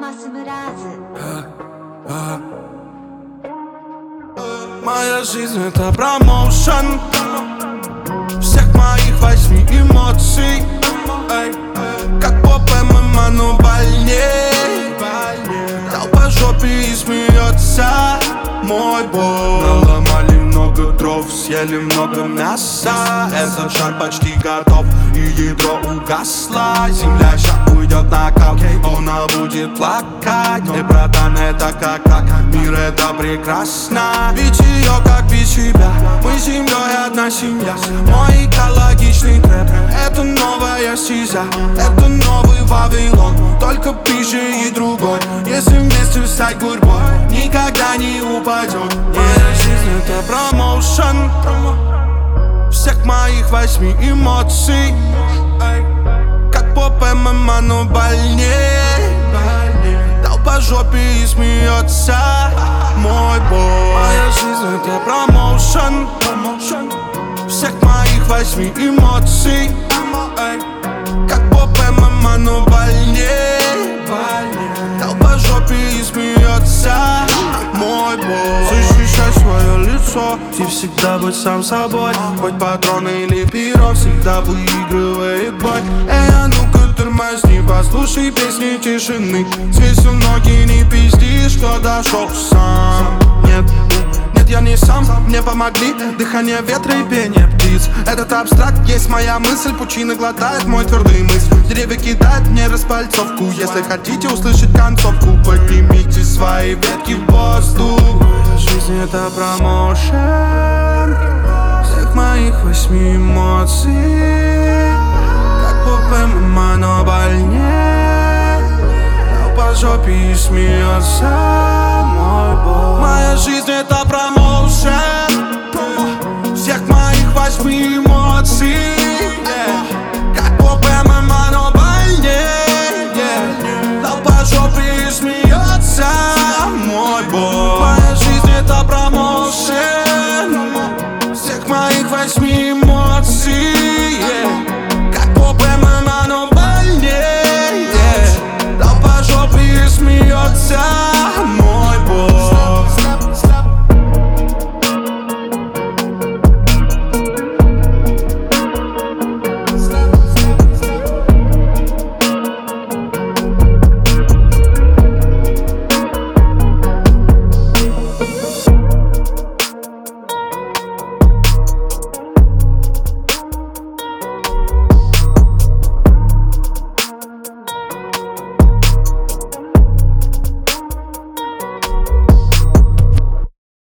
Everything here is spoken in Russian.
Моя жизнь это промоушен всех моих 8 эмоций. Как поп ММА, но больней. Дал по жопе и смеется мой бой. Наломали много дров, съели много мяса. Этот шар почти готов, и ядро угасло. Земля ща уйдет на кал, она будет плакать. Эй, братан, это как мир, это прекрасно. Бить ее, как бить себя. Мы с семьей одна семья. Мой экологичный трэп, это новая стезя. Это новый Вавилон, только пизже и другой. Если вместе встать гурьбой, никогда не упадет. Моя жизнь это промоушен всех моих 8 эмоций. Как поп ММА, но больней. Дал по жопе и смеется мой бой. Моя жизнь это промоушен всех моих 8 эмоций. Как поп ММА, но больней. Дал по жопе и смеется мой бой. Защищай свое лицо и всегда быть сам собой. Хоть патроны или перо, всегда выигрывает бой. Эй, а ну-ка тормозни, послушай песни тишины. Свесил ноги, не пизди, что дошел сам. Нет, я не сам, мне помогли дыхание ветра и пение птиц. Этот абстракт есть моя мысль, пучины глотает мой твердый мысль. Деревья кидают мне распальцовку. Если хотите услышать концовку, поднимите свои ветки в воздух. Жизнь это промоушен всех моих 8 эмоций. Как поп ММА, но больней. Дал по жопе и смеется мой бой. Моя жизнь это промоушен